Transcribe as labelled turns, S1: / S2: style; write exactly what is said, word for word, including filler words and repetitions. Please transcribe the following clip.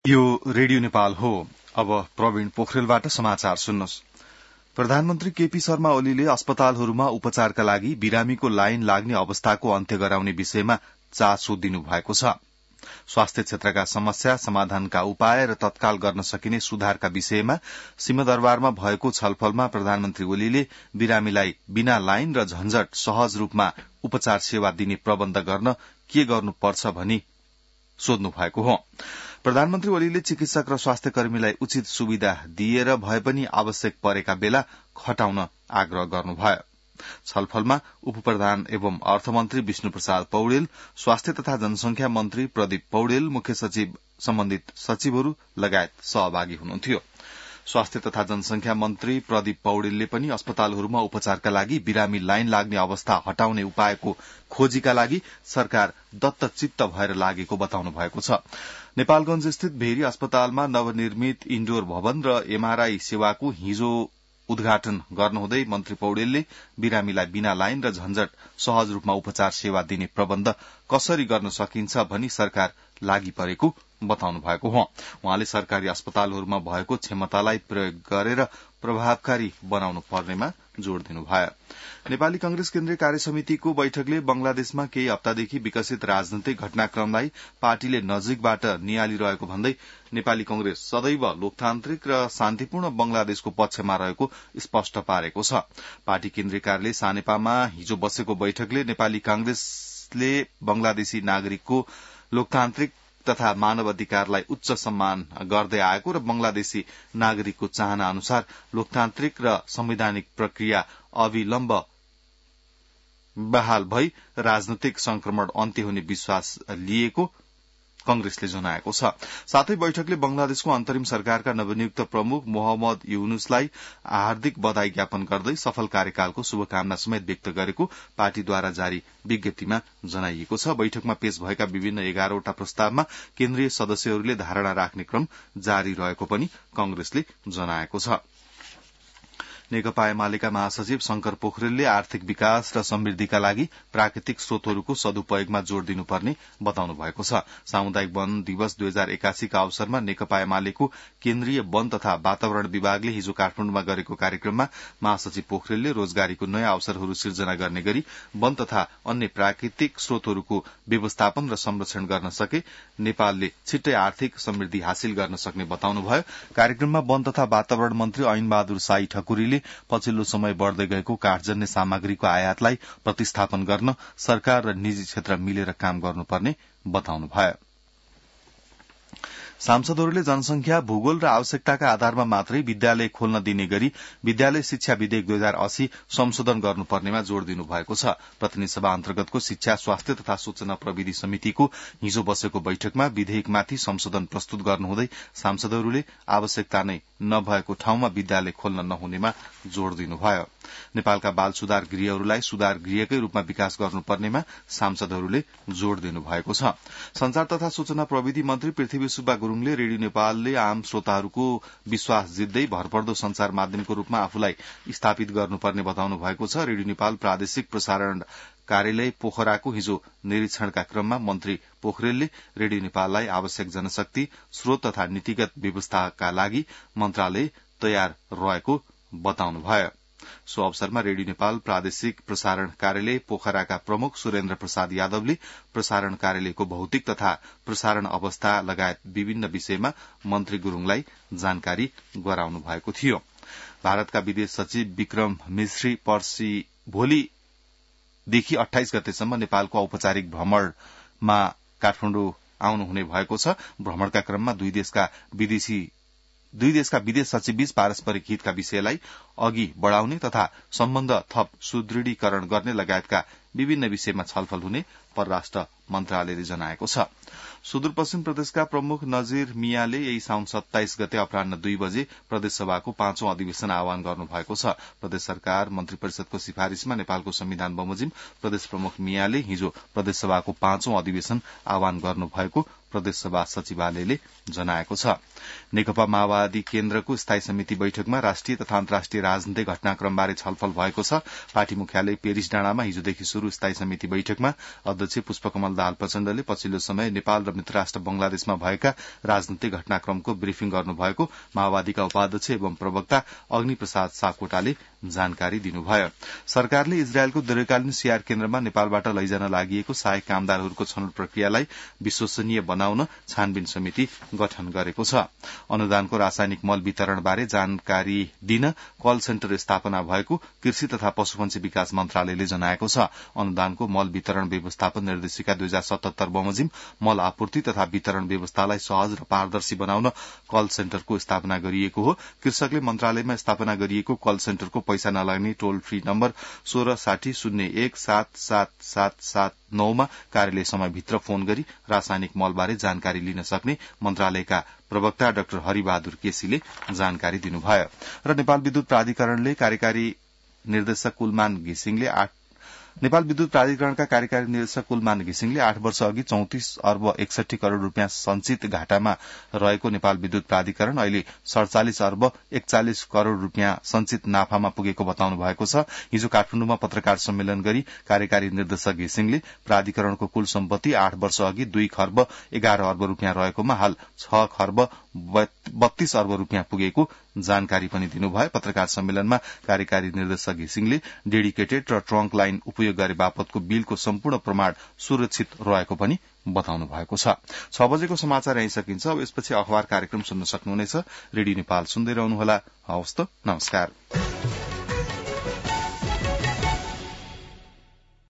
S1: यो रेडियो नेपाल हो। अब प्रवीण पोखरेलबाट समाचार सुन्नुहोस्। प्रधानमन्त्री केपी शर्मा ओलीले अस्पतालहरूमा उपचारका लागि बिरामीको लाइन लाग्ने अवस्थाको अन्त्य गराउने विषयमा चासो दिनुभएको छ। स्वास्थ्य क्षेत्रका समस्या समाधानका उपाय र तत्काल गर्न सकिने सुधारका विषयमा सिंहदरबारमा भएको छलफलमा प्रधानमन्त्री ओलीले बिरामीलाई बिना लाइन र झन्झट सहज रूपमा उपचार सेवा दिने प्रबन्ध गर्न के गर्नुपर्छ भनी सोध्नु भएको हो। प्रधानमन्त्री ओलीले चिकित्सक र स्वास्थ्य कर्मीलाई उचित सुविधा दिएर भए पनि आवश्यक परेका बेला हटाउन आग्रह गर्नुभयो। छलफलमा उपप्रधान एवं अर्थमन्त्री विष्णु प्रसाद पौडेल, स्वास्थ्य तथा जनसंख्या मन्त्री प्रदीप पौडेल, मुख्य सचिव, सम्बन्धित सचिवहरू लगायत सहभागी हुनुहुन्थ्यो। स्वास्थ्य तथा जनसंख्या मन्त्री प्रदीप पौडेलले पनि अस्पतालहरूमा उपचारका लागि बिरामी लाइन लाग्ने अवस्था हटाउने उपायको खोजीका लागि सरकार दत्तचित्त भएर लागेको बताउनु भएको छ। नेपालगंज स्थित भेरी अस्पतालमा नवनिर्मित इन्डोर भवन र एमआरआई सेवाको हिजो उद्घाटन गर्नुहुँदै मन्त्री पौडेलले बिरामीलाई बिना लाइन र झन्झट सहज रूपमा उपचार सेवा दिने प्रबन्ध कसरी गर्न सकिन्छ भनी सरकार लागि परेको बताउनु भएको हो। उहाँले सरकारी अस्पतालहरूमा भएको क्षमतालाई प्रयोग गरेर प्रभावकारी बनाउनु पर्नेमा जोड़ दिनुभयो। नेपाली कंग्रेस केन्द्रीय कार्य समितिको बैठकले बंगलादेशमा केही हप्तादेखि विकसित राजनैतिक घटनाक्रमलाई पार्टीले नजिकबाट नियालिरहेको भन्दै नेपाली कंग्रेस सदैव लोकतान्त्रिक र शान्तिपूर्ण बंगलादेशको पक्षमा रहेको स्पष्ट पारेको छ। पार्टी केन्द्रीय कार्यालय सानेपामा हिजो बसेको बैठकले नेपाली कांग्रेसले बंगलादेशी नागरिकको लोकतान्त्रिक तथा मानव अधिकारलाई उच्च सम्मान गर्दै आएको र बंगलादेशी नागरिकको चाहना अनुसार लोकतान्त्रिक र संवैधानिक प्रक्रिया अविलम्ब बहाल भई राजनैतिक संक्रमण अन्त्य हुने विश्वास लिएको कंग्रेसले जनाएको छ। साथै बैठकले बंगलादेशको अन्तरिम सरकारका नवनियुक्त प्रमुख मोहम्मद युनुसलाई हार्दिक बधाई ज्ञापन गर्दै सफल कार्यकालको शुभकामना समेत व्यक्त गरेको पार्टीद्वारा जारी विज्ञप्तिमा जनाइएको छ। बैठकमा पेश भएका विभिन्न एघारवटा प्रस्तावमा केन्द्रीय सदस्यहरूले धारणा राख्ने क्रम जारी रहेको पनि कंग्रेसले जनाएको छ। नेकपा एमालेका महासचिव शंकर पोखरेलले आर्थिक विकास र समृद्धिका लागि प्राकृतिक स्रोतहरूको सदुपयोगमा जोड़ दिनुपर्ने बताउनु भएको छ। सामुदायिक वन दिवस दुई हजार एकासीका अवसरमा नेकपा एमालेको केन्द्रीय वन तथा वातावरण विभागले हिजो काठमाडौँमा गरेको कार्यक्रममा महासचिव पोखरेलले रोजगारीको नयाँ अवसरहरू सिर्जना गर्ने गरी वन तथा अन्य प्राकृतिक स्रोतहरूको व्यवस्थापन र संरक्षण गर्न सके नेपालले छिट्टै आर्थिक समृद्धि हासिल गर्न सक्ने बताउनुभयो। कार्यक्रममा वन तथा वातावरण मन्त्री ऐन बहादुर साई ठकुरीले पछिल्लो समय बढ़दै गएको काठजन्य सामग्रीको आयातलाई प्रतिस्थापन गर्न सरकार र निजी क्षेत्र मिलेर काम गर्नुपर्ने बताउनुभयो। सांसदहरूले जनसंख्या, भूगोल र आवश्यकताका आधारमा मात्रै विद्यालय खोल्न दिने गरी विद्यालय शिक्षा विधेयक दुई हजार अस्सी संशोधन गर्नुपर्नेमा जोड़ दिनु भएको छ। प्रतिनिधि सभा अन्तर्गतको शिक्षा, स्वास्थ्य तथा सूचना प्रविधि समितिको हिजो बसेको बैठकमा विधेयकमाथि संशोधन प्रस्तुत गर्नुहुँदै सांसदहरूले आवश्यकता नै नभएको ठाउँमा विद्यालय खोल्न नहुनेमा जोड़ दिनुभयो। नेपालका बाल सुधार गृहहरूलाई सुधार गृहकै रूपमा विकास गर्नुपर्नेमा सांसदहरूले जोड़ दिनुभएको छ। संचार तथा सूचना प्रविधि मन्त्री पृथ्वी सुब्बा गुरूङले रेडियो नेपालले आम श्रोताहरूको विश्वास जित्दै भरपर्दो संचार माध्यमको रूपमा आफूलाई स्थापित गर्नुपर्ने बताउनु भएको छ। रेडियो नेपाल प्रादेशिक प्रसारण कार्यालय पोखराको हिजो निरीक्षणका क्रममा मन्त्री पोखरेलले रेडियो नेपाललाई आवश्यक जनशक्ति, स्रोत तथा नीतिगत व्यवस्थाका लागि मन्त्रालय तयार रहेको बताउनुभयो। सो अवसरमा रेडियो नेपाल प्रादेशिक प्रसारण कार्यालय पोखराका प्रमुख सुरेन्द्र प्रसाद यादवले प्रसारण कार्यालयको भौतिक तथा प्रसारण अवस्था लगायत विभिन्न विषयमा मन्त्री गुरूङलाई जानकारी गराउनु भएको थियो। भारतका विदेश सचिव विक्रम मिश्री पर्सी भोलिदेखि अठाइस गतेसम्म नेपालको औपचारिक भ्रमणमा काठमाडौँ आउनुहुने भएको छ। भ्रमणका क्रममा दुई देशका विदेशी दुई देशका विदेश सचिवबीच पारस्परिक हितका विषयलाई अघि बढ़ाउने तथा सम्बन्ध थप सुदृढीकरण गर्ने लगायतका विभिन्न विषयमा छलफल हुने परराष्ट्र मन्त्रालयले जनाएको छ। सुदूरपश्चिम प्रदेशका प्रमुख नजीर मियाले यही साउन सत्ताइस गते अपराह्न दुई बजे प्रदेशसभाको पाँचौं अधिवेशन आह्वान गर्नुभएको छ। प्रदेश सरकार मन्त्री परिषदको सिफारिशमा नेपालको संविधान बमोजिम प्रदेश प्रमुख मियाले हिजो प्रदेशसभाको पाँचौं अधिवेशन आह्वान गर्नुभएको प्रदेशसभा सचिवालयले जनाएको छ। नेकपा माओवादी केन्द्रको स्थायी समिति बैठकमा राष्ट्रिय तथा अन्तर्राष्ट्रिय राजनीतिक घटनाक्रमबारे छलफल भएको छ। पार्टी मुख्यालय पेरिस डाँडामा हिजोदेखि शुरू स्थायी समिति बैठकमा अध्यक्ष पुष्पकमल दाहाल प्रचण्डले पछिल्लो समय नेपाल र र मित्र राष्ट्र बंगलादेशमा भएका राजनीतिक घटनाक्रमको ब्रिफिङ गर्नुभएको माओवादीका उपाध्यक्ष एवं प्रवक्ता अग्नि प्रसाद सापकोटाले जानकारी दिनुभयो। सरकारले इजरायलको दीर्घकालीन सियार केन्द्रमा नेपालबाट लैजान लागिएको सहायक कामदारहरूको छनौट प्रक्रियालाई विश्वसनीय बनाउन छानबिन समिति गठन गरेको छ। अनुदानको रासायनिक मल वितरणबारे जानकारी दिन कल सेन्टर स्थापना भएको कृषि तथा पशुपन्छी विकास मन्त्रालयले जनाएको छ। अनुदानको मल वितरण व्यवस्थापन निर्देशिका दुई हजार सतहत्तर बमोजिम मल आपूर्ति तथा वितरण व्यवस्थालाई सहज र पारदर्शी बनाउन कल सेन्टरको स्थापना गरिएको हो। कृषकले मन्त्रालयमा स्थापना गरिएको कल सेन्टरको पैसा नलाग्ने टोल फ्री नम्बर सोह्र साठी शून्य एक सात सात सात सात नौमा कार्यालय समयभित्र फोन गरी रासायनिक मलबारे जानकारी लिन सक्ने मन्त्रालयका प्रवक्ता डाक्टर हरिबहादुर केसीले जानकारी दिनुभयो। र नेपाल विद्युत प्राधिकरणले कार्यकारी निर्देशक कुलमान घिसिङले आठ नेपाल विद्युत प्राधिकरणका कार्यकारी निर्देशक कुलमान घिसिङले आठ वर्ष अघि चौतिस अर्ब एकसठी करोड़ रूपियाँ संचित घाटामा रहेको नेपाल विद्युत प्राधिकरण अहिले सड़चालिस अर्ब एकचालिस करोड़ रूपियाँ संचित नाफामा पुगेको बताउनु भएको छ। हिजो काठमाडौँमा पत्रकार सम्मेलन गरी कार्यकारी निर्देशक घिसिङले प्राधिकरणको कुल सम्पत्ति आठ वर्ष अघि दुई खर्ब एघार अर्ब रूपियाँ रहेकोमा हाल छ खर्ब बत्तीस अर्ब रूपियाँ पुगेको जानकारी पनि दिनुभयो। पत्रकार सम्मेलनमा कार्यकारी निर्देशक घिसिङले डेडिकेटेड र ट्रंक लाइन उपयोग गरे बापतको बिलको सम्पूर्ण प्रमाण सुरक्षित रहेको पनि बताउनु भएको छ। छ बजेको समाचार यही सकिन्छ। अब यसपछि अखबार कार्यक्रम सुन्न सक्नुहुनेछ। रेडियो नेपाल सुन्दै रहनुहोला। हवस् त, नमस्कार।